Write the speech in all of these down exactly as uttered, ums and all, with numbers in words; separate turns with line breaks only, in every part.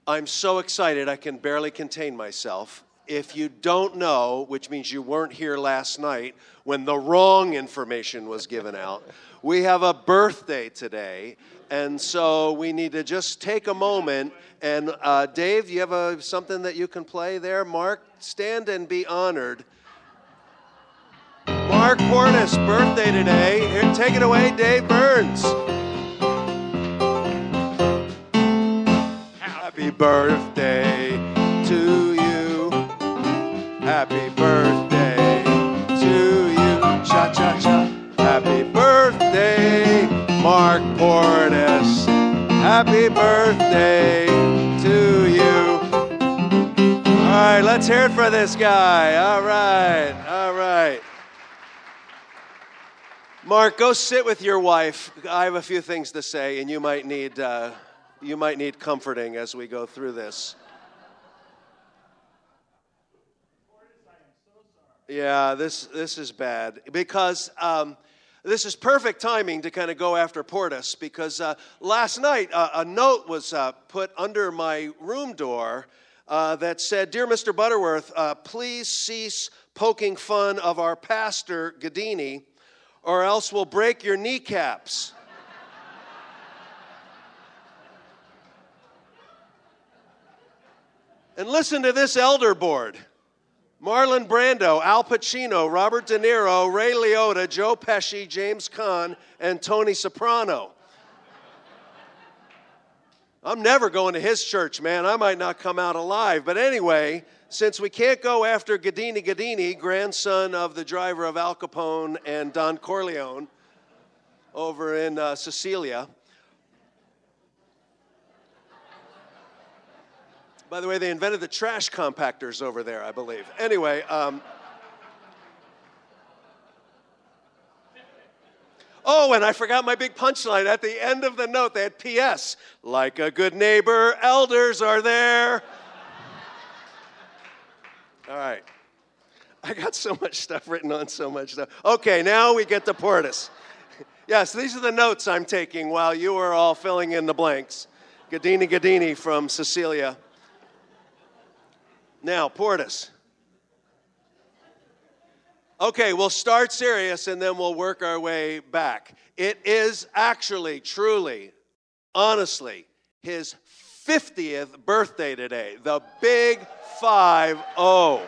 I'm so excited I can barely contain myself. If you don't know, which means you weren't here last night when the wrong information was given out, we have a birthday today, and so we need to just take a moment. And uh, Dave, you have a, something that you can play there? Mark, stand and be honored. Mark Portis, birthday today. Here, take it away, Dave Burns. Happy birthday to you. Happy birthday to you. Cha-cha-cha. Happy birthday, Mark Portis. Happy birthday to you. All right, let's hear it for this guy. All right, all right. Mark, go sit with your wife. I have a few things to say, and you might need uh, you might need comforting as we go through this. Yeah, this this is bad because um, this is perfect timing to kind of go after Portis because uh, last night uh, a note was uh, put under my room door uh, that said, "Dear Mister Butterworth, uh, please cease poking fun of our pastor, Gadini, or else we'll break your kneecaps." And listen to this elder board. Marlon Brando, Al Pacino, Robert De Niro, Ray Liotta, Joe Pesci, James Caan, and Tony Soprano. I'm never going to his church, man. I might not come out alive. But anyway, since we can't go after Gadini Gadini, grandson of the driver of Al Capone and Don Corleone over in uh, Sicilia. By the way, they invented the trash compactors over there, I believe. Anyway, um, oh, and I forgot my big punchline. At the end of the note, they had P S Like a good neighbor, elders are there. All right. I got so much stuff written on so much stuff. Okay, now we get to Portis. Yes, these are the notes I'm taking while you are all filling in the blanks. Gadini Gadini from Sicilia. Now, Portis. Okay, we'll start serious and then we'll work our way back. It is actually, truly, honestly, his fiftieth birthday today. The big five oh.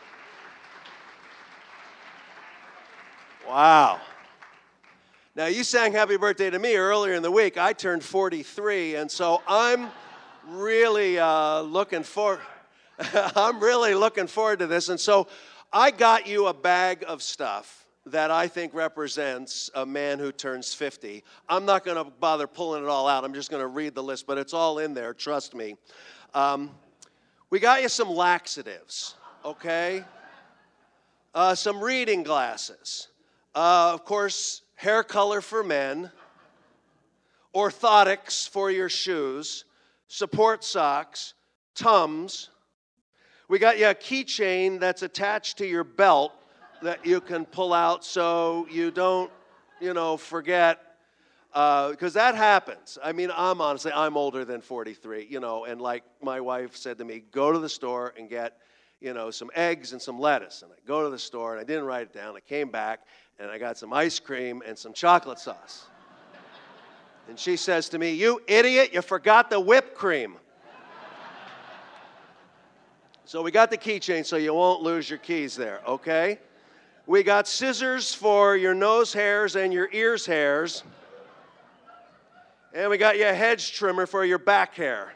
Wow. Now, you sang happy birthday to me earlier in the week. I turned forty-three, and so I'm really uh, looking forward. I'm really looking forward to this. And so I got you a bag of stuff that I think represents a man who turns fifty. I'm not going to bother pulling it all out. I'm just going to read the list, but it's all in there, trust me. Um, we got you some laxatives, okay? Uh, some reading glasses. Uh, of course, hair color for men. Orthotics for your shoes. Support socks. Tums. We got you a keychain that's attached to your belt that you can pull out so you don't, you know, forget, because uh, that happens. I mean, I'm honestly, I'm older than forty-three, you know, and like my wife said to me, go to the store and get, you know, some eggs and some lettuce. And I go to the store, and I didn't write it down. I came back, and I got some ice cream and some chocolate sauce. And she says to me, "You idiot, you forgot the whipped cream." So we got the keychain so you won't lose your keys there, okay? We got scissors for your nose hairs and your ears hairs. And we got you a hedge trimmer for your back hair.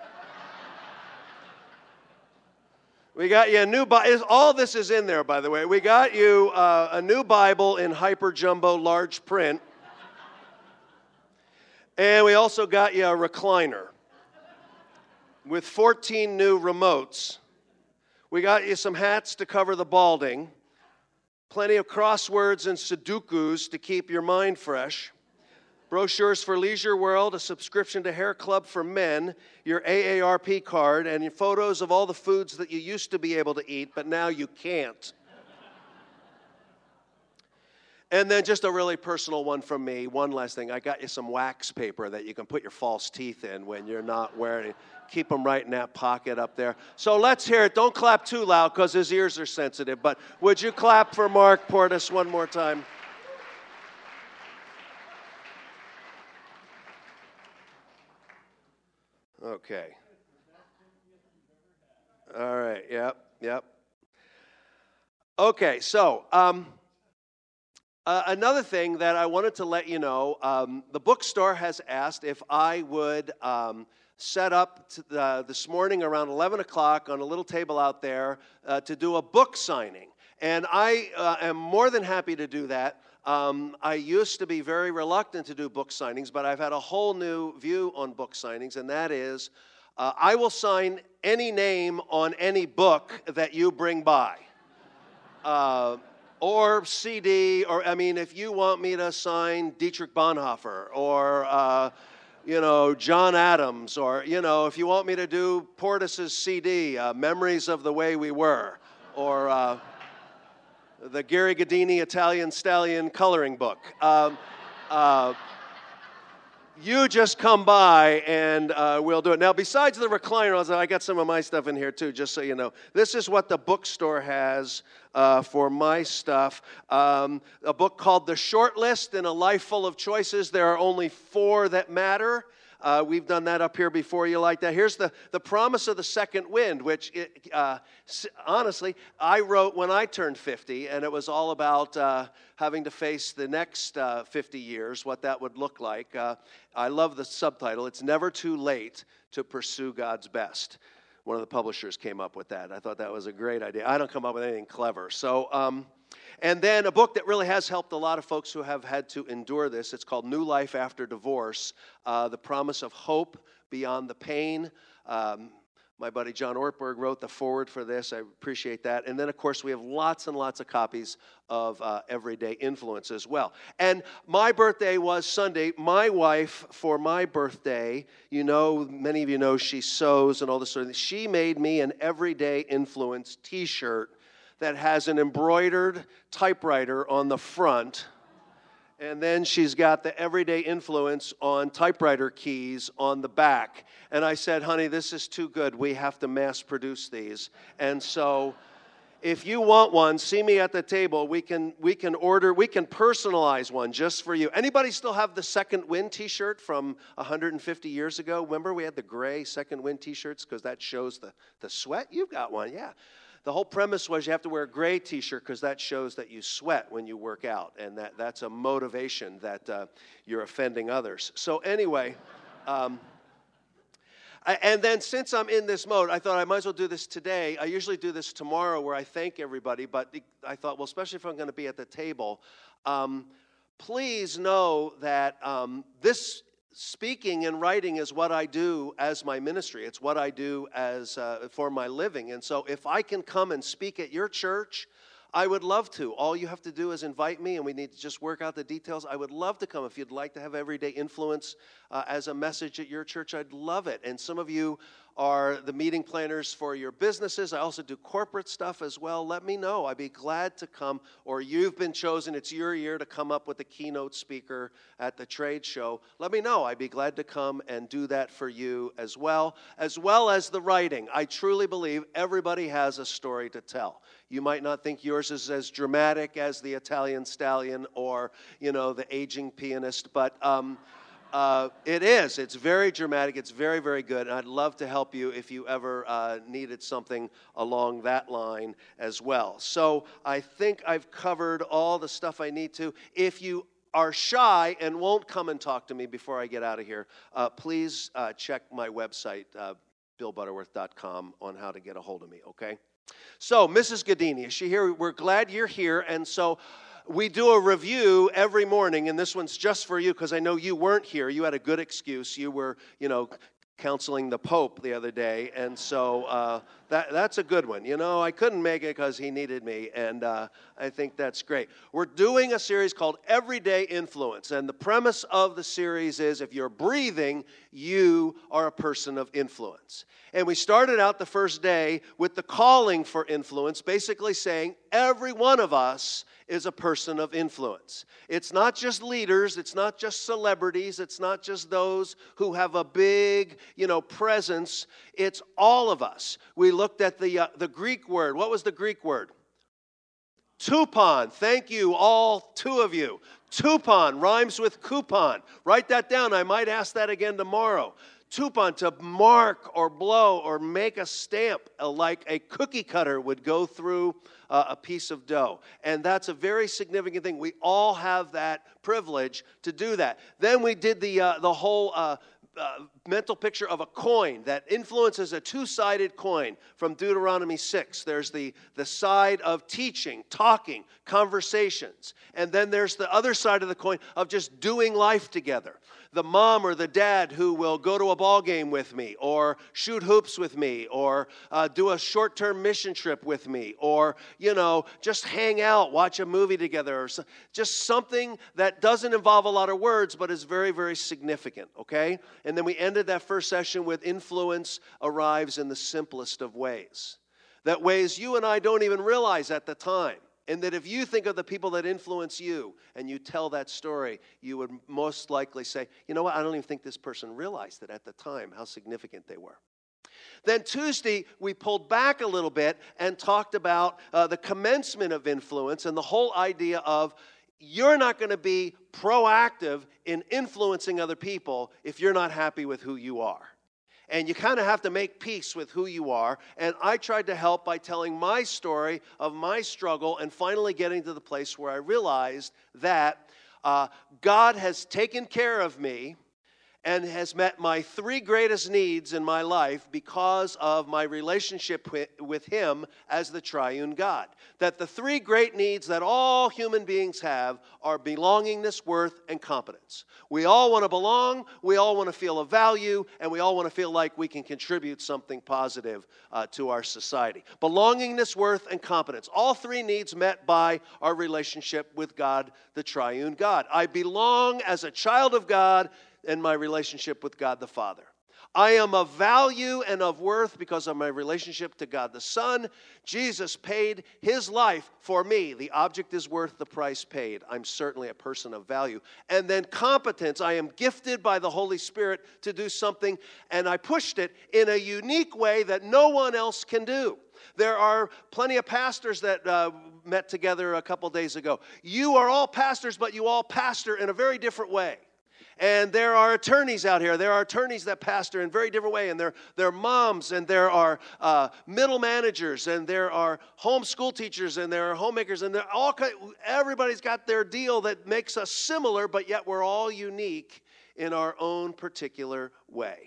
We got you a new Bible. All this is in there, by the way. We got you uh, a new Bible in hyper jumbo large print. And we also got you a recliner with fourteen new remotes. We got you some hats to cover the balding, plenty of crosswords and Sudokus to keep your mind fresh, brochures for Leisure World, a subscription to Hair Club for Men, your A A R P card, and your photos of all the foods that you used to be able to eat, but now you can't. And then just a really personal one from me. One last thing. I got you some wax paper that you can put your false teeth in when you're not wearing it. Keep them right in that pocket up there. So let's hear it. Don't clap too loud because his ears are sensitive. But would you clap for Mark Portis one more time? Okay. All right. Yep. Yep. Okay. So, um, Uh, another thing that I wanted to let you know, um, the bookstore has asked if I would um, set up to the, this morning around eleven o'clock on a little table out there uh, to do a book signing. And I uh, am more than happy to do that. Um, I used to be very reluctant to do book signings, but I've had a whole new view on book signings, and that is uh, I will sign any name on any book that you bring by. Uh, Or C D, or, I mean, if you want me to sign Dietrich Bonhoeffer, or, uh, you know, John Adams, or, you know, if you want me to do Portis's C D, uh, Memories of the Way We Were, or uh, the Gary Gadini Italian Stallion coloring book. Um, uh, You just come by and uh, we'll do it. Now, besides the recliner, I got some of my stuff in here too, just so you know. This is what the bookstore has uh, for my stuff. Um, a book called The Short List in a Life Full of Choices. There are only four that matter. Uh, we've done that up here before. You like that? Here's the, the Promise of the Second Wind, which, it, uh, honestly, I wrote when I turned fifty, and it was all about uh, having to face the next uh, fifty years, what that would look like. Uh, I love the subtitle. It's Never Too Late to Pursue God's Best. One of the publishers came up with that. I thought that was a great idea. I don't come up with anything clever. So, um, and then a book that really has helped a lot of folks who have had to endure this. It's called New Life After Divorce, uh, The Promise of Hope Beyond the Pain. Um, my buddy John Ortberg wrote the foreword for this. I appreciate that. And then, of course, we have lots and lots of copies of uh, Everyday Influence as well. And my birthday was Sunday. My wife, for my birthday, you know, many of you know she sews and all this sort of thing. She made me an Everyday Influence t-shirt that has an embroidered typewriter on the front, and then she's got the Everyday Influence on typewriter keys on the back. And I said, honey, this is too good. We have to mass produce these. And so if you want one, see me at the table. We can we can order, we can personalize one just for you. Anybody still have the Second Wind t-shirt from one hundred fifty years ago? Remember we had the gray Second Wind t-shirts because that shows the, the sweat? You've got one, yeah. The whole premise was you have to wear a gray t-shirt because that shows that you sweat when you work out, and that, that's a motivation that uh, you're offending others. So anyway, um, I, and then since I'm in this mode, I thought I might as well do this today. I usually do this tomorrow where I thank everybody, but I thought, well, especially if I'm going to be at the table, um, please know that um, this speaking and writing is what I do as my ministry. It's what I do as uh, for my living. And so if I can come and speak at your church, I would love to. All you have to do is invite me, and we need to just work out the details. I would love to come. If you'd like to have Everyday Influence uh, as a message at your church, I'd love it. And some of you are the meeting planners for your businesses. I also do corporate stuff as well. Let me know. I'd be glad to come. Or you've been chosen. It's your year to come up with a keynote speaker at the trade show. Let me know. I'd be glad to come and do that for you as well, as well as the writing. I truly believe everybody has a story to tell. You might not think yours is as dramatic as the Italian Stallion or, you know, the aging pianist, but um, uh, it is. It's very dramatic. It's very, very good. And I'd love to help you if you ever uh, needed something along that line as well. So I think I've covered all the stuff I need to. If you are shy and won't come and talk to me before I get out of here, uh, please uh, check my website, uh, bill butterworth dot com, on how to get a hold of me, okay? So, Missus Gadini, is she here? We're glad you're here, and so we do a review every morning, and this one's just for you because I know you weren't here. You had a good excuse. You were, you know, counseling the Pope the other day, and so uh, that that's a good one. You know, I couldn't make it because he needed me, and uh, I think that's great. We're doing a series called Everyday Influence, and the premise of the series is if you're breathing, you are a person of influence. And we started out the first day with the calling for influence, basically saying every one of us is a person of influence. It's not just leaders, it's not just celebrities, it's not just those who have a big, you know, presence. It's all of us. We looked at the uh, the Greek word. What was the Greek word? Tupon. Thank you, all two of you. Tupon rhymes with coupon. Write that down. I might ask that again tomorrow. Tupon, to mark or blow or make a stamp, uh, like a cookie cutter would go through uh, a piece of dough. And that's a very significant thing. We all have that privilege to do that. Then we did the uh, the whole uh, uh, mental picture of a coin. That influence is a two-sided coin from Deuteronomy six. There's the, the side of teaching, talking, conversations. And then there's the other side of the coin of just doing life together. The mom or the dad who will go to a ball game with me, or shoot hoops with me, or uh, do a short-term mission trip with me, or, you know, just hang out, watch a movie together, or so, just something that doesn't involve a lot of words, but is very, very significant, okay? And then we ended that first session with influence arrives in the simplest of ways. That ways you and I don't even realize at the time. And that if you think of the people that influence you and you tell that story, you would most likely say, you know what, I don't even think this person realized it at the time, how significant they were. Then Tuesday, we pulled back a little bit and talked about uh, the commencement of influence and the whole idea of you're not going to be proactive in influencing other people if you're not happy with who you are. And you kind of have to make peace with who you are. And I tried to help by telling my story of my struggle and finally getting to the place where I realized that uh, God has taken care of me and has met my three greatest needs in my life because of my relationship with, with Him as the triune God. That the three great needs that all human beings have are belongingness, worth, and competence. We all want to belong, we all want to feel a value, and we all want to feel like we can contribute something positive uh, to our society. Belongingness, worth, and competence. All three needs met by our relationship with God, the triune God. I belong as a child of God in my relationship with God the Father. I am of value and of worth because of my relationship to God the Son. Jesus paid His life for me. The object is worth the price paid. I'm certainly a person of value. And then competence. I am gifted by the Holy Spirit to do something, and I pushed it in a unique way that no one else can do. There are plenty of pastors that uh, met together a couple days ago. You are all pastors, but you all pastor in a very different way. And there are attorneys out here. There are attorneys that pastor in a very different way. And there, there are moms, and there are uh, middle managers, and there are homeschool teachers, and there are homemakers, and they're all kind of, everybody's got their deal that makes us similar, but yet we're all unique in our own particular way.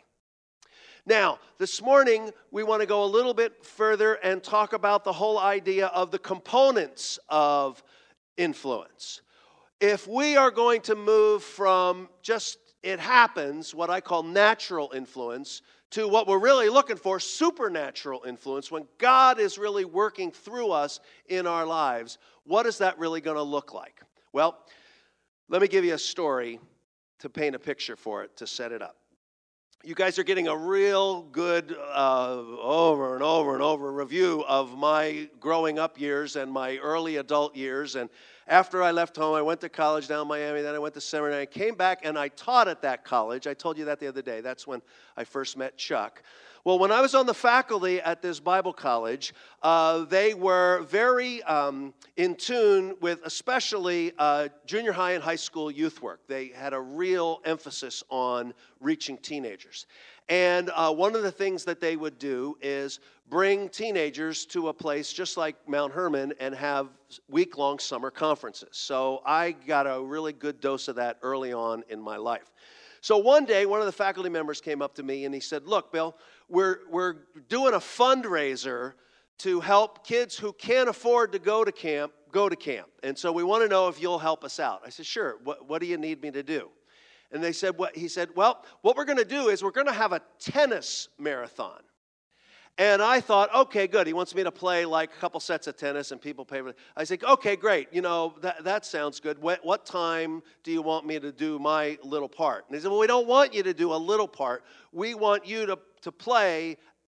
Now, this morning, we want to go a little bit further and talk about the whole idea of the components of influence. If we are going to move from just it happens, what I call natural influence, to what we're really looking for, supernatural influence, when God is really working through us in our lives, what is that really going to look like? Well, let me give you a story to paint a picture for it, to set it up. You guys are getting a real good uh, over and over and over review of my growing up years and my early adult years. And after I left home, I went to college down in Miami, then I went to seminary. I came back and I taught at that college. I told you that the other day. That's when I first met Chuck. Well, when I was on the faculty at this Bible college, uh, they were very um, in tune with especially uh, junior high and high school youth work. They had a real emphasis on reaching teenagers. And uh, one of the things that they would do is bring teenagers to a place just like Mount Hermon and have week-long summer conferences. So I got a really good dose of that early on in my life. So one day, one of the faculty members came up to me and he said, look, Bill, we're, we're doing a fundraiser to help kids who can't afford to go to camp, go to camp. And so we want to know if you'll help us out. I said, sure. What, what do you need me to do? And they said, what? He said, well, what we're going to do is we're going to have a tennis marathon. And I thought, okay, good. He wants me to play like a couple sets of tennis and people pay for it. I said, okay, great. You know, that, that sounds good. What, what time do you want me to do my little part? And he said, well, we don't want you to do a little part. We want you to, to play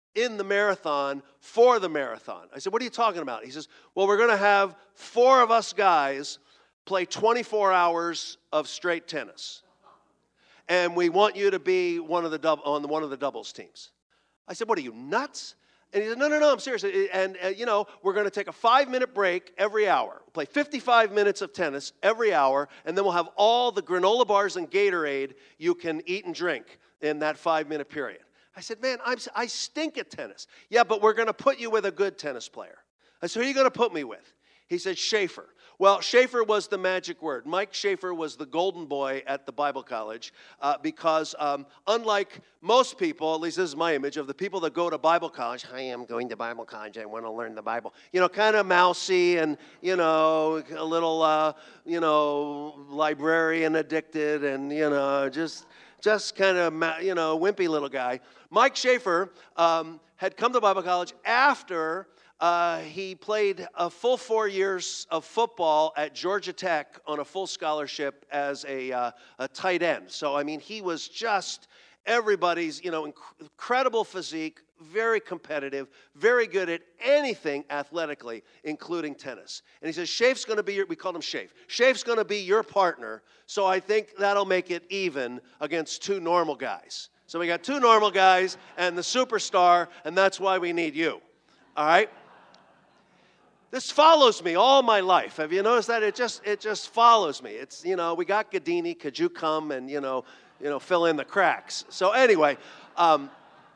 in the marathon for the marathon. I said, what are you talking about? He says, well, we're going to have four of us guys play twenty-four hours of straight tennis. And we want you to be one of the dub- on one of the doubles teams. I said, what are you, nuts? And he said, no, no, no, I'm serious. And, uh, you know, we're going to take a five-minute break every hour. We'll play fifty-five minutes of tennis every hour, and then we'll have all the granola bars and Gatorade you can eat and drink in that five-minute period. I said, man, I'm, I stink at tennis. Yeah, but we're going to put you with a good tennis player. I said, who are you going to put me with? He said, Schaefer. Well, Schaefer was the magic word. Mike Schaefer was the golden boy at the Bible college uh, because um, unlike most people, at least this is my image, of the people that go to Bible college, I am going to Bible college, I want to learn the Bible. You know, kind of mousy and, you know, a little, uh, you know, librarian addicted and, you know, just... just kind of, you know, wimpy little guy. Mike Schaefer um, had come to Bible college after uh, he played a full four years of football at Georgia Tech on a full scholarship as a, uh, a tight end. So, I mean, he was just everybody's, you know, inc- incredible physique, very competitive, very good at anything athletically, including tennis. And he says, Shafe's going to be your, we called him Shafe, Shafe's going to be your partner, so I think that'll make it even against two normal guys. So we got two normal guys and the superstar, and that's why we need you. All right? This follows me all my life. Have you noticed that? It just it just follows me. It's, you know, we got Gadini, could you come and, you know, you know, fill in the cracks. So anyway, um,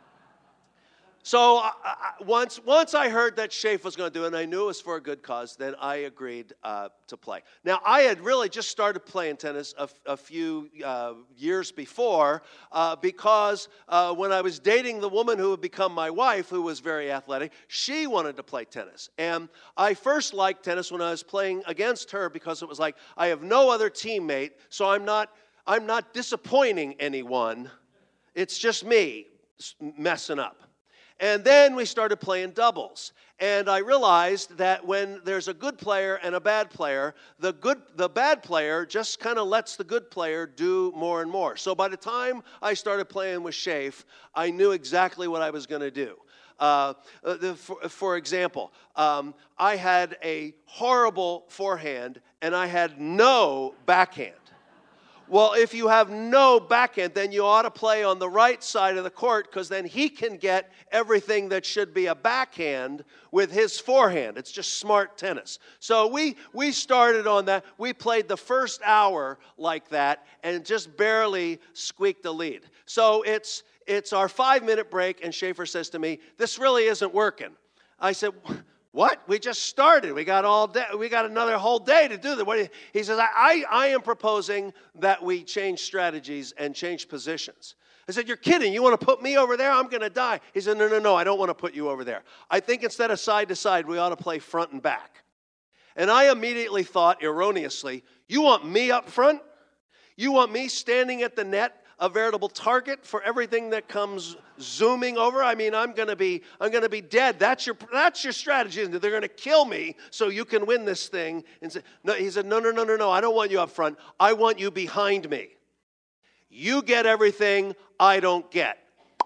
so I, I, once once I heard that Shafe was going to do it, and I knew it was for a good cause, then I agreed uh, to play. Now, I had really just started playing tennis a, a few uh, years before uh, because uh, when I was dating the woman who would become my wife, who was very athletic, she wanted to play tennis. And I first liked tennis when I was playing against her because it was like, I have no other teammate, so I'm not I'm not disappointing anyone. It's just me messing up. And then we started playing doubles. And I realized that when there's a good player and a bad player, the good, the bad player just kind of lets the good player do more and more. So by the time I started playing with Shafe, I knew exactly what I was going to do. Uh, the, for, for example, um, I had a horrible forehand and I had no backhand. Well, if you have no backhand, then you ought to play on the right side of the court because then he can get everything that should be a backhand with his forehand. It's just smart tennis. So we we started on that. We played the first hour like that and just barely squeaked the lead. So it's it's our five-minute break, and Schaefer says to me, this really isn't working. I said, what? We just started. We got all day. We got another whole day to do that. What do you, he says, I, I, I am proposing that we change strategies and change positions. I said, you're kidding. You want to put me over there? I'm going to die. He said, no, no, no. I don't want to put you over there. I think instead of side to side, we ought to play front and back. And I immediately thought, erroneously, you want me up front? You want me standing at the net, a veritable target for everything that comes zooming over? I mean, I'm going to be I'm going to be dead. That's your that's your strategy, isn't it? They're going to kill me so you can win this thing. And say, no, he said, no, no, no, no, no. I don't want you up front. I want you behind me. You get everything I don't get.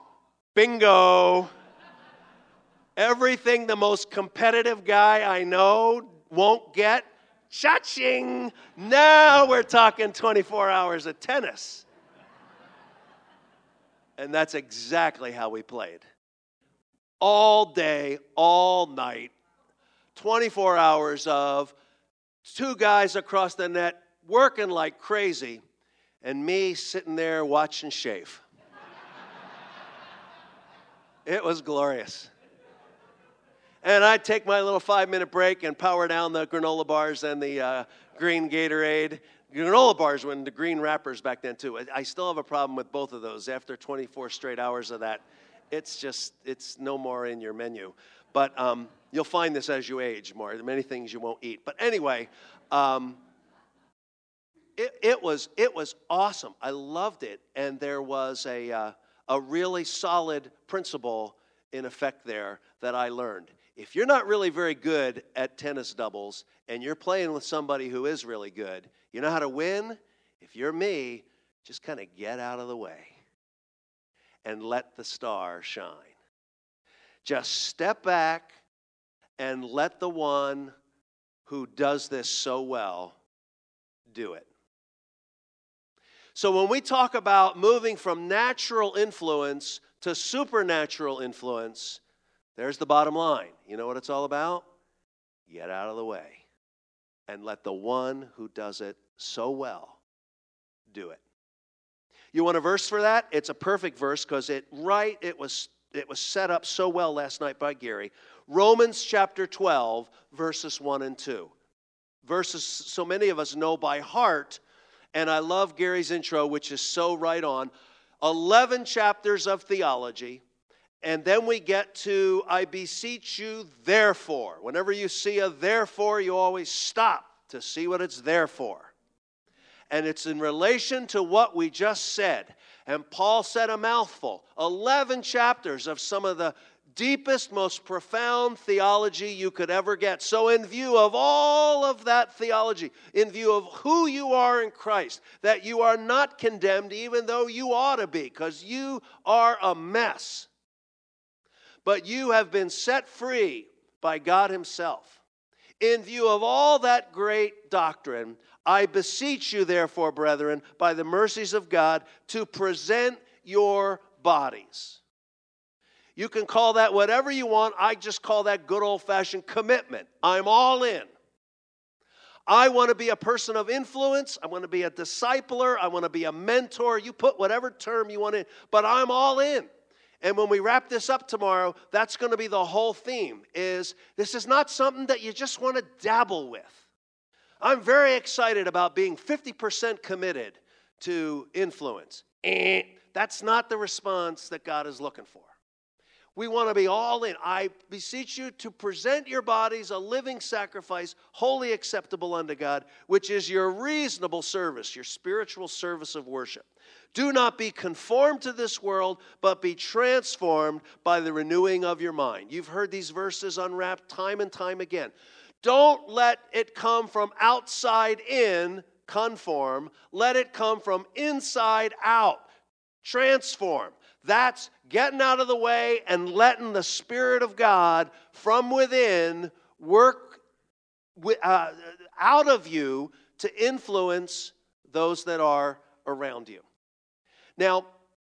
Bingo. Everything the most competitive guy I know won't get. Cha-ching. Now we're talking twenty-four hours of tennis. And that's exactly how we played. All day, all night, twenty-four hours of two guys across the net working like crazy, and me sitting there watching Shafe. It was glorious. And I'd take my little five-minute break and power down the granola bars and the uh, green Gatorade. Granola bars were in the green wrappers back then, too. I still have a problem with both of those. After twenty-four straight hours of that, it's just, it's no more in your menu. But um, you'll find this as you age more. There are many things you won't eat. But anyway, um, it, it was it was awesome. I loved it. And there was a, uh, a really solid principle in effect there that I learned. If you're not really very good at tennis doubles and you're playing with somebody who is really good, you know how to win? If you're me, just kind of get out of the way and let the star shine. Just step back and let the one who does this so well do it. So when we talk about moving from natural influence to supernatural influence, there's the bottom line. You know what it's all about? Get out of the way and let the one who does it so well do it. You want a verse for that? It's a perfect verse because it right it was it was set up so well last night by Gary. Romans chapter twelve, verses one and two. Verses so many of us know by heart, and I love Gary's intro, which is so right on. eleven chapters of theology, and then we get to, I beseech you, therefore. Whenever you see a therefore, you always stop to see what it's there for. And it's in relation to what we just said. And Paul said a mouthful. eleven chapters of some of the deepest, most profound theology you could ever get. So in view of all of that theology, in view of who you are in Christ, that you are not condemned even though you ought to be, because you are a mess. But you have been set free by God himself. In view of all that great doctrine, I beseech you, therefore, brethren, by the mercies of God, to present your bodies. You can call that whatever you want. I just call that good old-fashioned commitment. I'm all in. I want to be a person of influence. I want to be a discipler. I want to be a mentor. You put whatever term you want in, but I'm all in. And when we wrap this up tomorrow, that's going to be the whole theme, is this is not something that you just want to dabble with. I'm very excited about being fifty percent committed to influence. Eh, that's not the response that God is looking for. We want to be all in. I beseech you to present your bodies a living sacrifice, wholly acceptable unto God, which is your reasonable service, your spiritual service of worship. Do not be conformed to this world, but be transformed by the renewing of your mind. You've heard these verses unwrapped time and time again. Don't let it come from outside in, conform. Let it come from inside out, transform. That's getting out of the way and letting the Spirit of God from within work uh, out of you to influence those that are around you. Now,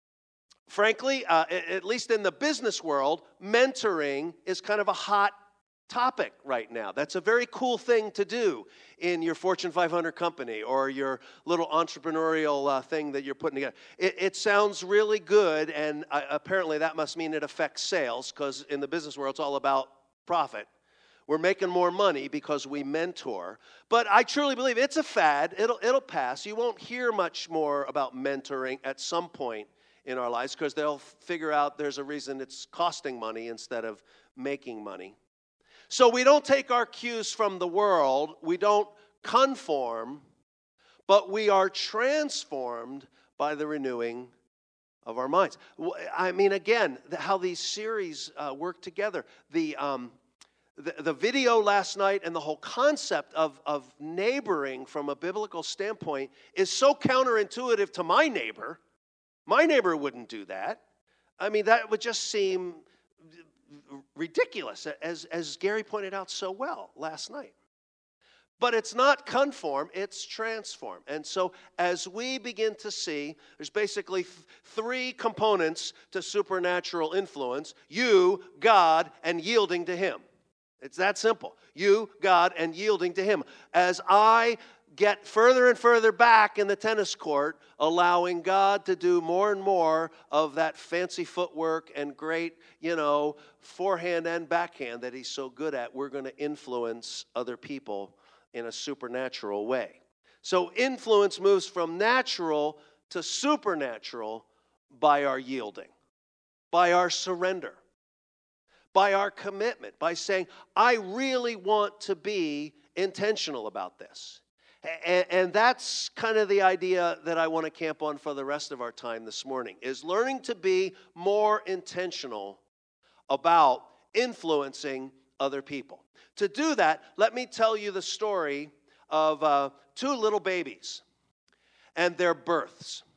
frankly, uh, at least in the business world, mentoring is kind of a hot topic right now. That's a very cool thing to do in your Fortune five hundred company or your little entrepreneurial uh, thing that you're putting together. It, it sounds really good, and uh, apparently that must mean it affects sales, because in the business world it's all about profit. We're making more money because we mentor. But I truly believe it's a fad. It'll, it'll pass. You won't hear much more about mentoring at some point in our lives, because they'll figure out there's a reason it's costing money instead of making money. So we don't take our cues from the world, we don't conform, but we are transformed by the renewing of our minds. I mean, again, how these series uh, work together. The, um, the the video last night and the whole concept of, of neighboring from a biblical standpoint is so counterintuitive to my neighbor. My neighbor wouldn't do that. I mean, that would just seem ridiculous, as, as Gary pointed out so well last night. But it's not conform, it's transform. And so as we begin to see, there's basically th- three components to supernatural influence: you, God, and yielding to him. It's that simple. You, God, and yielding to him. As I get further and further back in the tennis court, allowing God to do more and more of that fancy footwork and great, you know, forehand and backhand that he's so good at, we're going to influence other people in a supernatural way. So influence moves from natural to supernatural by our yielding, by our surrender, by our commitment, by saying, I really want to be intentional about this. And, and that's kind of the idea that I want to camp on for the rest of our time this morning, is learning to be more intentional about influencing other people. To do that, let me tell you the story of uh, two little babies and their births.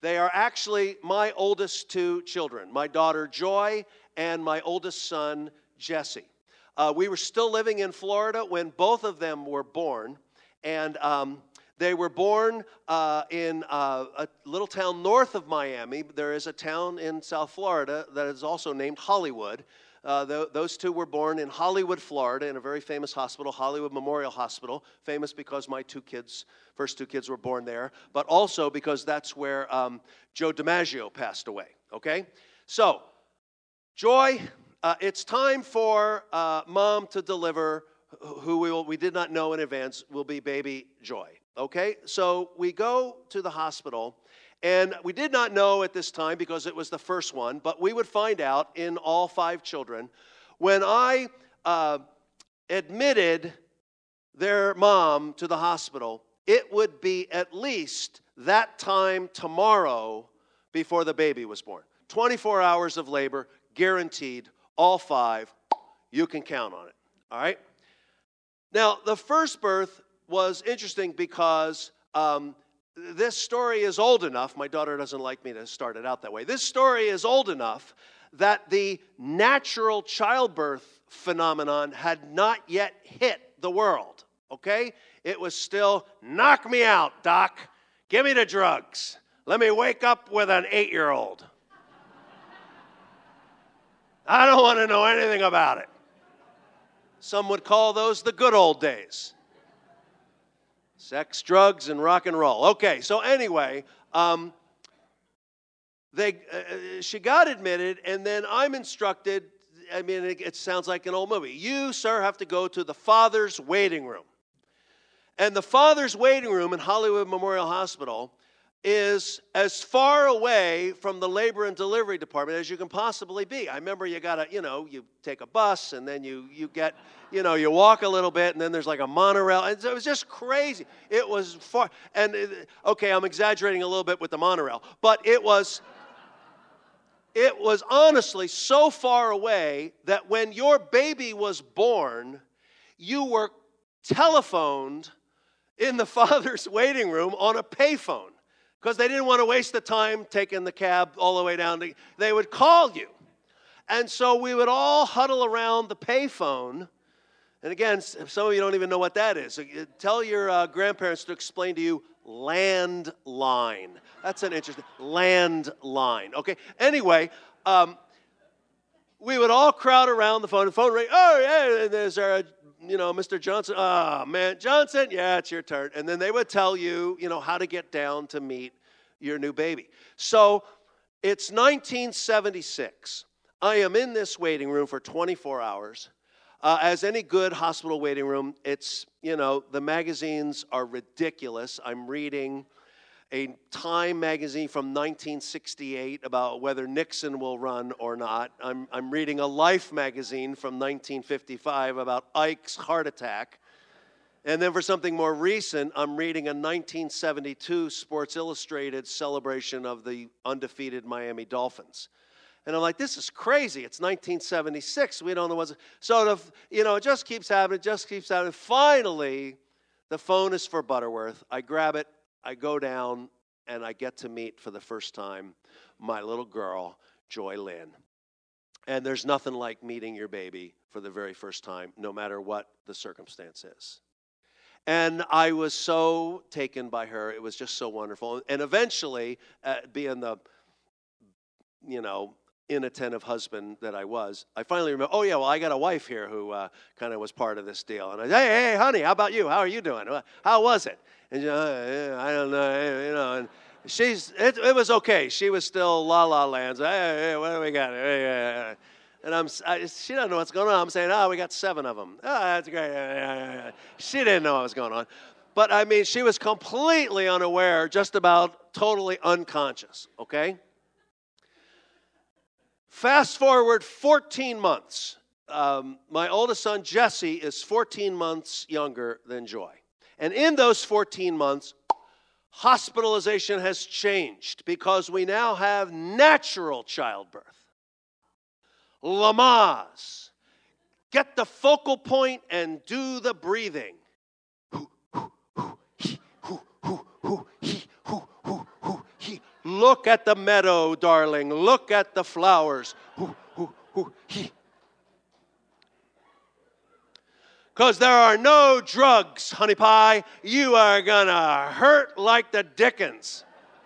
They are actually my oldest two children, my daughter Joy and my oldest son Jesse. Uh, we were still living in Florida when both of them were born, and um, they were born uh, in uh, a little town north of Miami. There is a town in South Florida that is also named Hollywood. Uh, th- those two were born in Hollywood, Florida, in a very famous hospital, Hollywood Memorial Hospital, famous because my two kids, first two kids were born there, but also because that's where um, Joe DiMaggio passed away, okay? So, Joy, uh, it's time for uh, Mom to deliver who we, will, we did not know in advance will be baby Joy, okay? So we go to the hospital, and we did not know at this time because it was the first one, but we would find out in all five children. When I uh, admitted their mom to the hospital, it would be at least that time tomorrow before the baby was born. twenty-four hours of labor, guaranteed, all five. You can count on it, all right? Now, the first birth was interesting because um, this story is old enough. My daughter doesn't like me to start it out that way. This story is old enough that the natural childbirth phenomenon had not yet hit the world, okay? It was still, knock me out, doc. Give me the drugs. Let me wake up with an eight-year-old. I don't want to know anything about it. Some would call those the good old days. Sex, drugs, and rock and roll. Okay, so anyway, um, they, uh, she got admitted, and then I'm instructed, I mean, it, it sounds like an old movie. You, sir, have to go to the father's waiting room. And the father's waiting room in Hollywood Memorial Hospital is as far away from the labor and delivery department as you can possibly be. I remember you got to, you know, you take a bus and then you you get, you know, you walk a little bit and then there's like a monorail. And it was just crazy. It was far. And, it, okay, I'm exaggerating a little bit with the monorail. But it was, it was honestly so far away that when your baby was born, you were telephoned in the father's waiting room on a payphone. Because they didn't want to waste the time taking the cab all the way down to, they would call you. And so we would all huddle around the payphone. And again, some of you don't even know what that is. So tell your uh, grandparents to explain to you landline. That's an interesting, landline. Okay, anyway, um, we would all crowd around the phone. The phone rang, oh, yeah, and there's our, you know, Mister Johnson. Oh, man, Johnson, yeah, it's your turn. And then they would tell you, you know, how to get down to meet your new baby. So it's nineteen seventy-six. I am in this waiting room for twenty-four hours. Uh, as any good hospital waiting room, it's, you know, the magazines are ridiculous. I'm reading a Time magazine from nineteen sixty-eight about whether Nixon will run or not. I'm, I'm reading a Life magazine from nineteen fifty-five about Ike's heart attack. And then for something more recent, I'm reading a nineteen seventy-two Sports Illustrated celebration of the undefeated Miami Dolphins. And I'm like, this is crazy. It's nineteen seventy-six. We don't know what's... So, the, you know, it just keeps happening, it just keeps happening. Finally, the phone is for Butterworth. I grab it. I go down, and I get to meet for the first time my little girl, Joy Lynn. And there's nothing like meeting your baby for the very first time, no matter what the circumstance is. And I was so taken by her. It was just so wonderful. And eventually, uh, being the, you know, inattentive husband that I was, I finally remember, oh, yeah, well, I got a wife here who uh, kind of was part of this deal. And I said, hey, hey, honey, how about you? How are you doing? How was it? And you know, I don't know, you know, and she's, it, it was okay. She was still la la land. So, hey, hey, what do we got? Hey, hey, hey. And I'm, I, she doesn't know what's going on. I'm saying, oh, we got seven of them. Oh, that's great. She didn't know what was going on. But, I mean, she was completely unaware, just about totally unconscious, okay? Fast forward fourteen months. Um, my oldest son, Jesse, is fourteen months younger than Joy. And in those fourteen months, hospitalization has changed because we now have natural childbirth. Lamaze. Get the focal point and do the breathing. Look at the meadow, darling. Look at the flowers. Hoo, hoo, hoo, he. Because there are no drugs, honey pie. You are going to hurt like the dickens.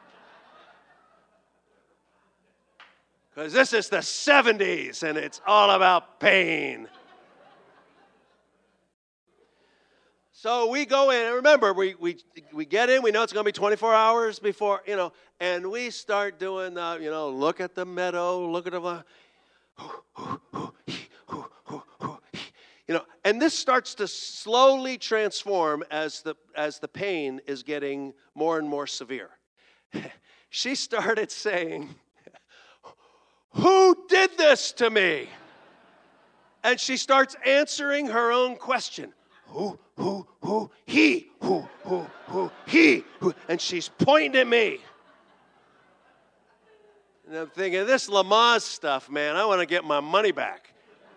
Because this is the seventies, and it's all about pain. So we go in, and remember, we, we, we get in, we know it's going to be twenty-four hours before, you know, and we start doing, uh, you know, look at the meadow, look at the, you know, and this starts to slowly transform as the, as the pain is getting more and more severe. She started saying, "Who did this to me?" And she starts answering her own question. Who, who, who, he, who, who, who, he, who. And she's pointing at me. And I'm thinking, this Lamaze stuff, man, I want to get my money back.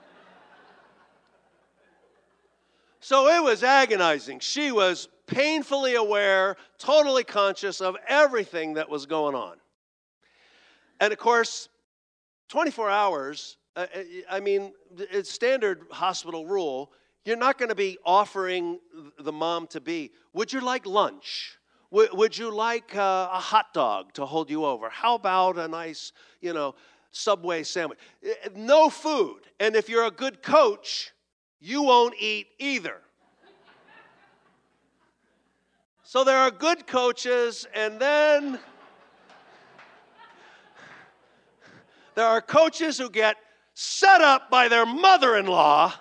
So it was agonizing. She was painfully aware, totally conscious of everything that was going on. And of course, twenty-four hours, uh, I mean, it's standard hospital rule. You're not going to be offering the mom to be, would you like lunch? Would, would you like uh, a hot dog to hold you over? How about a nice, you know, Subway sandwich? No food. And if you're a good coach, you won't eat either. So there are good coaches, and then there are coaches who get set up by their mother-in-law,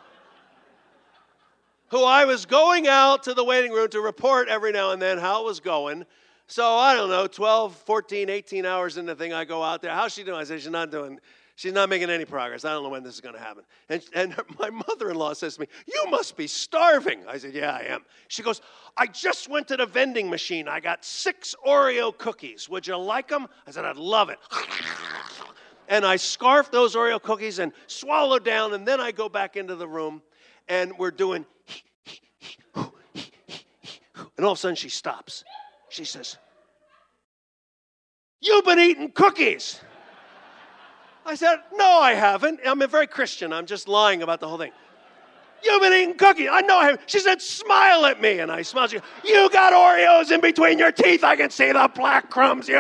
who I was going out to the waiting room to report every now and then how it was going. So, I don't know, twelve, fourteen, eighteen hours into the thing, I go out there. How's she doing? I say, she's not doing, she's not making any progress. I don't know when this is going to happen. And, and my mother-in-law says to me, "You must be starving." I said, "Yeah, I am." She goes, "I just went to the vending machine. I got six Oreo cookies. Would you like them?" I said, "I'd love it." And I scarfed those Oreo cookies and swallowed down, and then I go back into the room, and we're doing, and all of a sudden she stops. She says, "You've been eating cookies." I said, "No, I haven't. I'm a very Christian. I'm just lying about the whole thing." "You've been eating cookies." "I know I haven't." She said, "Smile at me." And I smiled. She goes, "You got Oreos in between your teeth. I can see the black crumbs."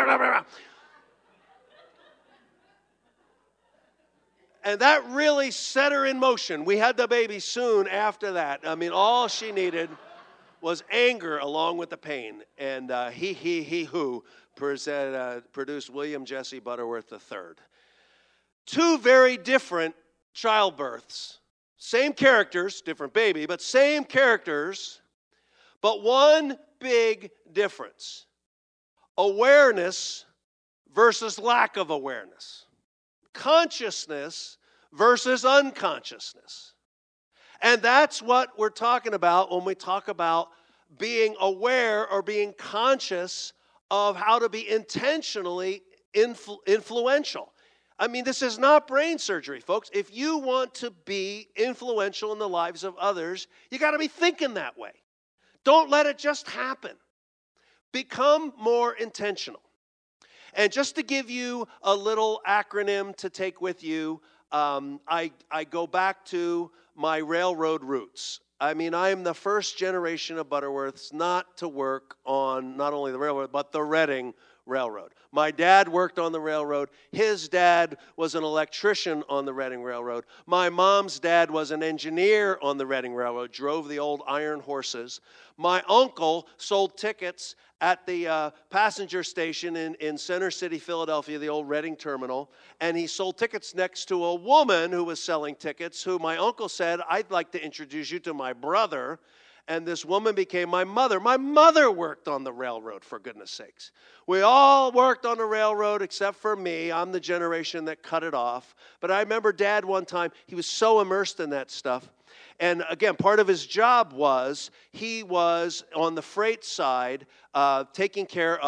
And that really set her in motion. We had the baby soon after that. I mean, all she needed was anger along with the pain. And uh, he, he, he, who present, uh, produced William Jesse Butterworth the third. Two very different childbirths. Same characters, different baby, but same characters, but one big difference. Awareness versus lack of awareness. Consciousness versus unconsciousness. And that's what we're talking about when we talk about being aware or being conscious of how to be intentionally influ- influential. I mean, this is not brain surgery, folks. If you want to be influential in the lives of others, you got to be thinking that way. Don't let it just happen. Become more intentional. And just to give you a little acronym to take with you, um, I, I go back to my railroad roots. I mean, I am the first generation of Butterworths not to work on not only the railroad, but the Reading Railroad. My dad worked on the railroad. His dad was an electrician on the Reading Railroad. My mom's dad was an engineer on the Reading Railroad, drove the old iron horses. My uncle sold tickets at the uh, passenger station in, in Center City, Philadelphia, the old Reading Terminal, and he sold tickets next to a woman who was selling tickets, who my uncle said, "I'd like to introduce you to my brother." And this woman became my mother. My mother worked on the railroad, for goodness sakes. We all worked on the railroad except for me. I'm the generation that cut it off. But I remember Dad one time, he was so immersed in that stuff. And again, part of his job was he was on the freight side uh, taking care of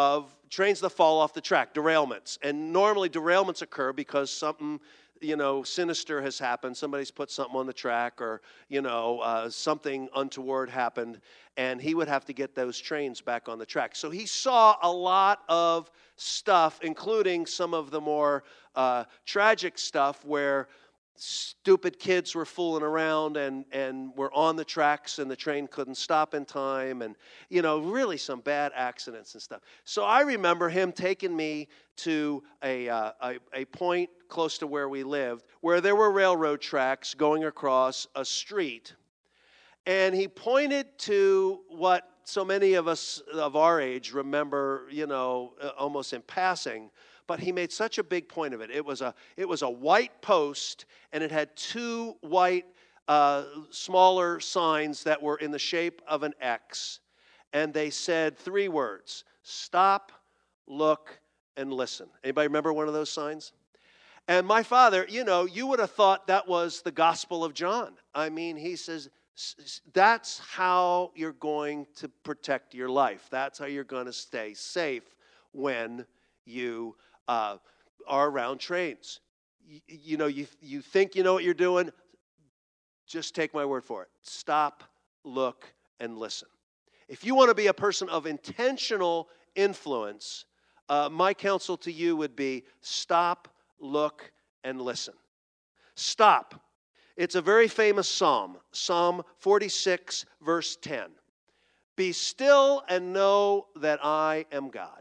trains that fall off the track, derailments. And normally derailments occur because something, you know, sinister has happened. Somebody's put something on the track, or, you know, uh, something untoward happened, and he would have to get those trains back on the track. So he saw a lot of stuff, including some of the more uh, tragic stuff where stupid kids were fooling around and, and were on the tracks and the train couldn't stop in time, and, you know, really some bad accidents and stuff. So I remember him taking me to a, uh, a, a point close to where we lived where there were railroad tracks going across a street, and he pointed to what so many of us of our age remember, you know, almost in passing. But he made such a big point of it. It was a, it was a white post, and it had two white, uh, smaller signs that were in the shape of an X. And they said three words: stop, look, and listen. Anybody remember one of those signs? And my father, you know, you would have thought that was the Gospel of John. I mean, he says, that's how you're going to protect your life. That's how you're going to stay safe when you Uh, are around trains. You, you know, you, you think you know what you're doing, just take my word for it. Stop, look, and listen. If you want to be a person of intentional influence, uh, my counsel to you would be stop, look, and listen. Stop. It's a very famous psalm, Psalm forty-six, verse ten. Be still and know that I am God.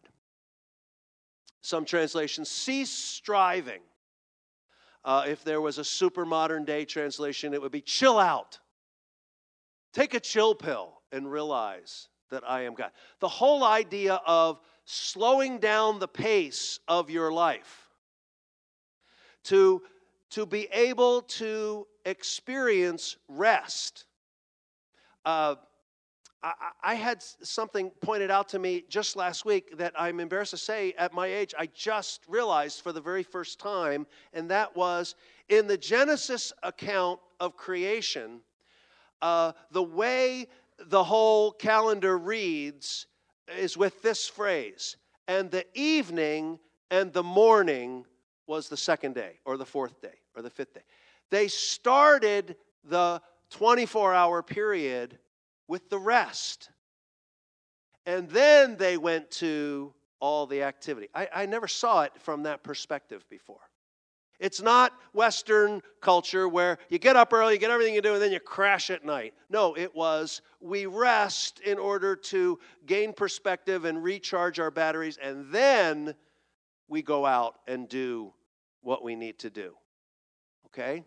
Some translations, cease striving. Uh, if there was a super modern day translation, it would be chill out. Take a chill pill and realize that I am God. The whole idea of slowing down the pace of your life, to, to be able to experience rest. Uh, I, I had something pointed out to me just last week that I'm embarrassed to say at my age I just realized for the very first time, and that was in the Genesis account of creation, uh, the way the whole calendar reads is with this phrase: and the evening and the morning was the second day, or the fourth day, or the fifth day. They started the twenty-four hour period with the rest. And then they went to all the activity. I, I never saw it from that perspective before. It's not Western culture where you get up early, you get everything you do, and then you crash at night. No, it was we rest in order to gain perspective and recharge our batteries, and then we go out and do what we need to do. Okay?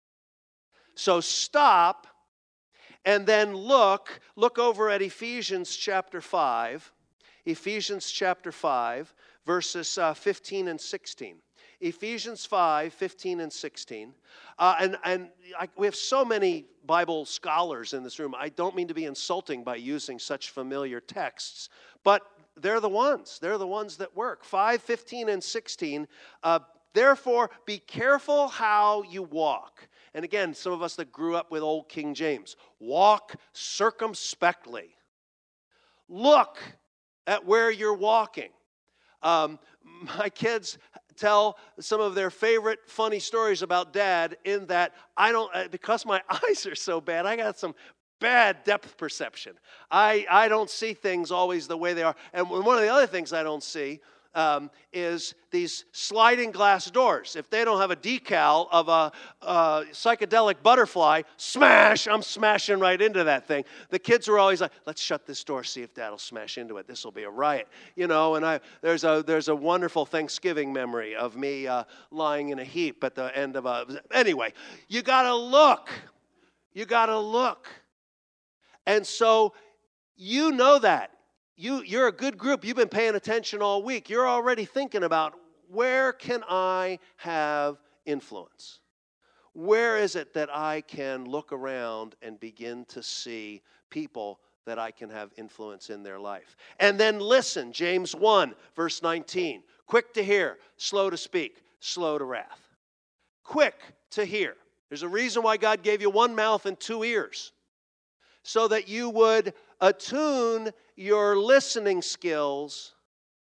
So stop. And then look, look over at Ephesians chapter five. Ephesians chapter five, verses uh, fifteen and sixteen. Ephesians five, fifteen and sixteen. Uh, and and I, we have so many Bible scholars in this room. I don't mean to be insulting by using such familiar texts, but they're the ones. They're the ones that work. five, fifteen, and sixteen. Uh, Therefore, be careful how you walk. And again, some of us that grew up with old King James. Walk circumspectly. Look at where you're walking. Um, my kids tell some of their favorite funny stories about Dad in that I don't, because my eyes are so bad, I got some bad depth perception. I, I don't see things always the way they are. And one of the other things I don't see Um, is these sliding glass doors. If they don't have a decal of a, a psychedelic butterfly, smash, I'm smashing right into that thing. The kids are always like, let's shut this door, see if Dad will smash into it. This will be a riot. You know, and I there's a there's a wonderful Thanksgiving memory of me uh, lying in a heap at the end of a... Anyway, you got to look. You got to look. And so you know that. You, you're a good group. You've been paying attention all week. You're already thinking about, where can I have influence? Where is it that I can look around and begin to see people that I can have influence in their life? And then listen, James one, verse nineteen. Quick to hear, slow to speak, slow to wrath. Quick to hear. There's a reason why God gave you one mouth and two ears, so that you would attune your listening skills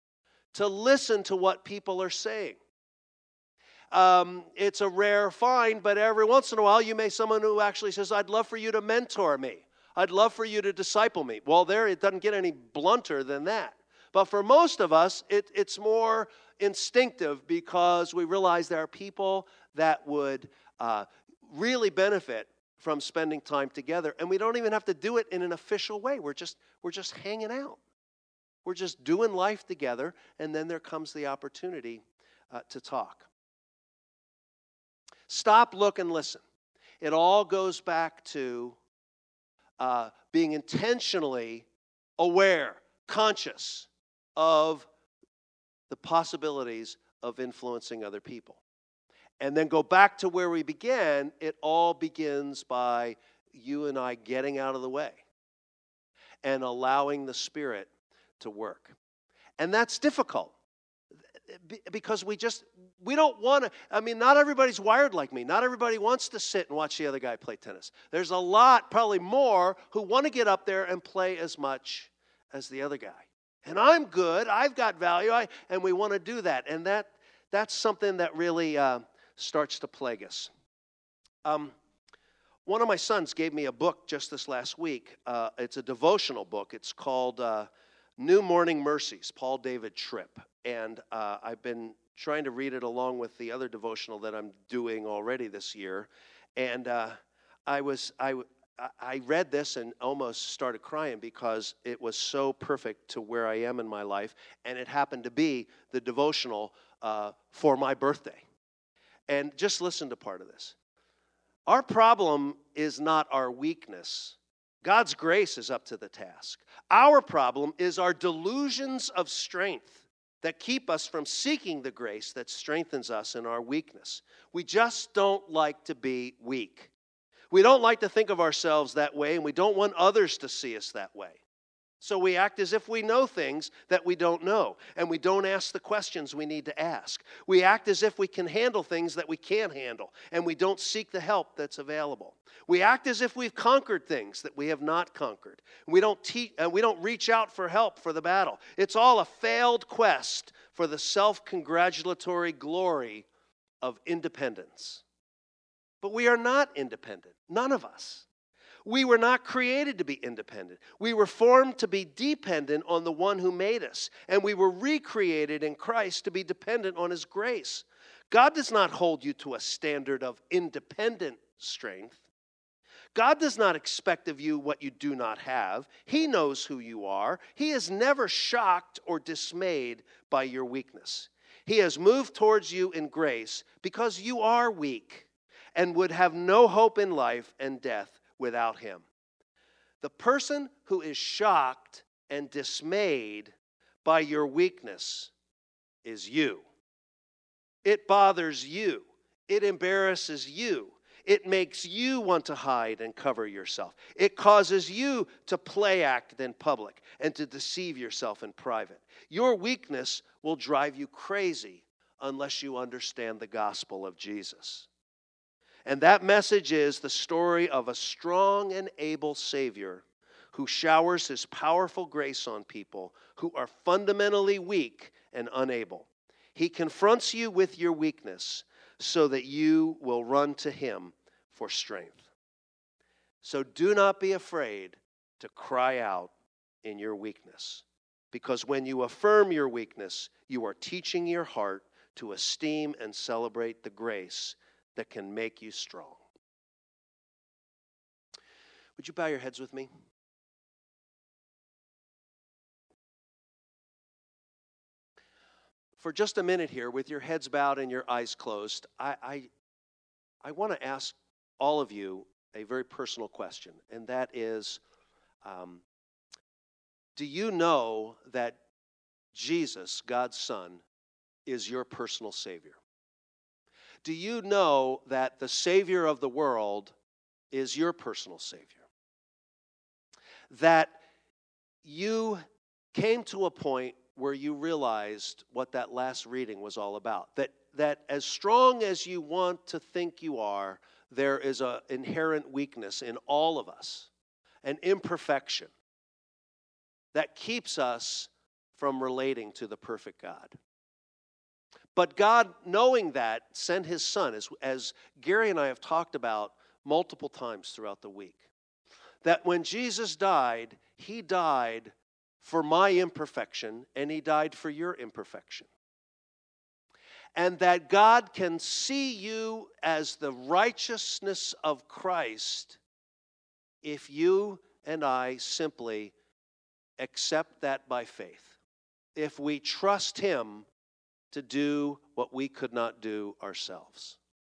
to listen to what people are saying. Um, it's a rare find, but every once in a while you may someone who actually says, I'd love for you to mentor me. I'd love for you to disciple me. Well, there it doesn't get any blunter than that. But for most of us, it, it's more instinctive because we realize there are people that would uh, really benefit from spending time together. And we don't even have to do it in an official way. We're just, we're just hanging out. We're just doing life together, and then there comes the opportunity uh, to talk. Stop, look, and listen. It all goes back to uh, being intentionally aware, conscious of the possibilities of influencing other people. And then go back to where we began. It all begins by you and I getting out of the way and allowing the Spirit to work. And that's difficult. Because we just, we don't want to, I mean, not everybody's wired like me. Not everybody wants to sit and watch the other guy play tennis. There's a lot, probably more, who want to get up there and play as much as the other guy. And I'm good, I've got value, I, and we want to do that. And that that's something that really uh, starts to plague us. Um, one of my sons gave me a book just this last week. Uh, it's a devotional book. It's called uh, New Morning Mercies, Paul David Tripp. And uh, I've been trying to read it along with the other devotional that I'm doing already this year. And uh, I was I, I read this and almost started crying because it was so perfect to where I am in my life. And it happened to be the devotional uh, for my birthday. And just listen to part of this. Our problem is not our weakness. God's grace is up to the task. Our problem is our delusions of strength that keep us from seeking the grace that strengthens us in our weakness. We just don't like to be weak. We don't like to think of ourselves that way, and we don't want others to see us that way. So we act as if we know things that we don't know, and we don't ask the questions we need to ask. We act as if we can handle things that we can't handle, and we don't seek the help that's available. We act as if we've conquered things that we have not conquered. We don't te- uh, we don't reach out for help for the battle. It's all a failed quest for the self-congratulatory glory of independence. But we are not independent, none of us. We were not created to be independent. We were formed to be dependent on the one who made us. And we were recreated in Christ to be dependent on his grace. God does not hold you to a standard of independent strength. God does not expect of you what you do not have. He knows who you are. He is never shocked or dismayed by your weakness. He has moved towards you in grace because you are weak and would have no hope in life and death without him. The person who is shocked and dismayed by your weakness is you. It bothers you. It embarrasses you. It makes you want to hide and cover yourself. It causes you to play act in public and to deceive yourself in private. Your weakness will drive you crazy unless you understand the gospel of Jesus. And that message is the story of a strong and able Savior who showers his powerful grace on people who are fundamentally weak and unable. He confronts you with your weakness so that you will run to him for strength. So do not be afraid to cry out in your weakness, because when you affirm your weakness, you are teaching your heart to esteem and celebrate the grace that can make you strong. Would you bow your heads with me? For just a minute here, with your heads bowed and your eyes closed, I, I, I want to ask all of you a very personal question, and that is, um, do you know that Jesus, God's Son, is your personal Savior? Do you know that the Savior of the world is your personal Savior? That you came to a point where you realized what that last reading was all about. That, that as strong as you want to think you are, there is an inherent weakness in all of us, an imperfection that keeps us from relating to the perfect God. But God, knowing that, sent his son, as, as Gary and I have talked about multiple times throughout the week, that when Jesus died, he died for my imperfection, and he died for your imperfection. And that God can see you as the righteousness of Christ if you and I simply accept that by faith. If we trust him to do what we could not do ourselves.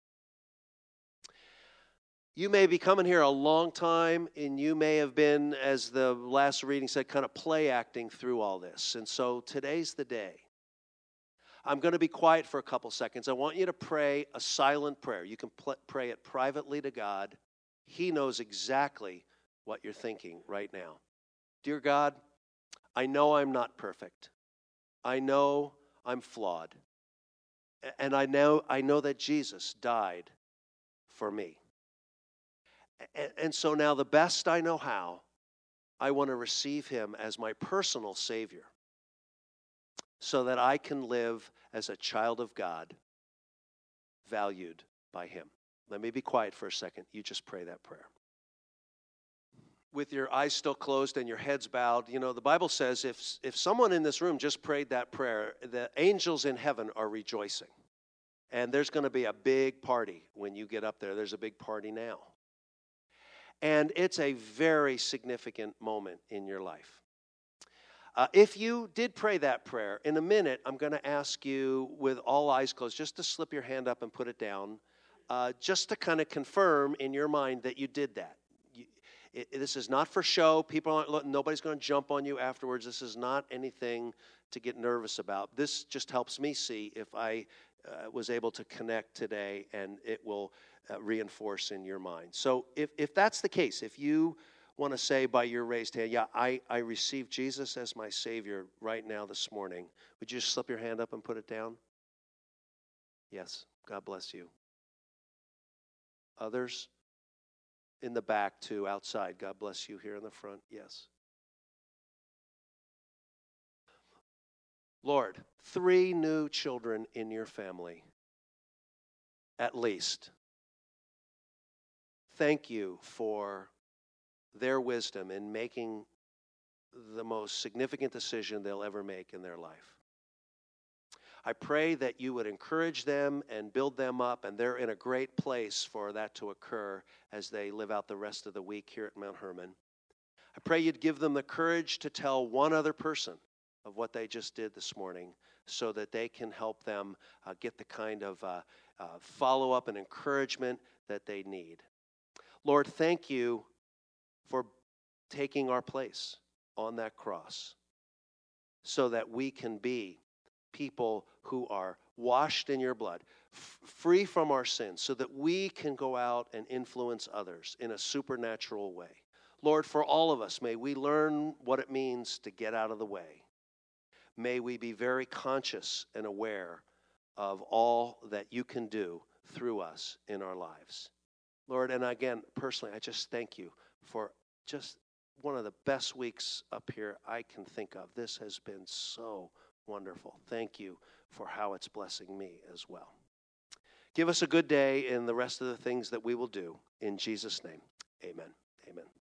You may be coming here a long time, and you may have been, as the last reading said, kind of play acting through all this. And so today's the day. I'm going to be quiet for a couple seconds. I want you to pray a silent prayer. You can pl- pray it privately to God. He knows exactly what you're thinking right now. Dear God, I know I'm not perfect. I know I'm flawed. And I know, I know that Jesus died for me. And, and so now the best I know how, I want to receive him as my personal Savior so that I can live as a child of God, valued by him. Let me be quiet for a second. You just pray that prayer. With your eyes still closed and your heads bowed, you know, the Bible says if, if someone in this room just prayed that prayer, the angels in heaven are rejoicing. And there's going to be a big party when you get up there. There's a big party now. And it's a very significant moment in your life. Uh, if you did pray that prayer, in a minute, I'm going to ask you, with all eyes closed, just to slip your hand up and put it down, uh, just to kind of confirm in your mind that you did that. You, it, this is not for show. People aren't. Nobody's going to jump on you afterwards. This is not anything to get nervous about. This just helps me see if I uh, was able to connect today, and it will uh, reinforce in your mind. So if, if that's the case, if you want to say by your raised hand, yeah, I, I received Jesus as my Savior right now this morning, would you just slip your hand up and put it down? Yes, God bless you. Others in the back too, outside, God bless you. Here in the front, yes. Lord, three new children in your family, at least. Thank you for their wisdom in making the most significant decision they'll ever make in their life. I pray that you would encourage them and build them up, and they're in a great place for that to occur as they live out the rest of the week here at Mount Hermon. I pray you'd give them the courage to tell one other person of what they just did this morning so that they can help them uh, get the kind of uh, uh, follow-up and encouragement that they need. Lord, thank you for taking our place on that cross so that we can be people who are washed in your blood, f- free from our sins, so that we can go out and influence others in a supernatural way. Lord, for all of us, may we learn what it means to get out of the way. May we be very conscious and aware of all that you can do through us in our lives. Lord, and again, personally, I just thank you for just one of the best weeks up here I can think of. This has been so wonderful. Thank you for how it's blessing me as well. Give us a good day in the rest of the things that we will do. In Jesus' name, amen. Amen.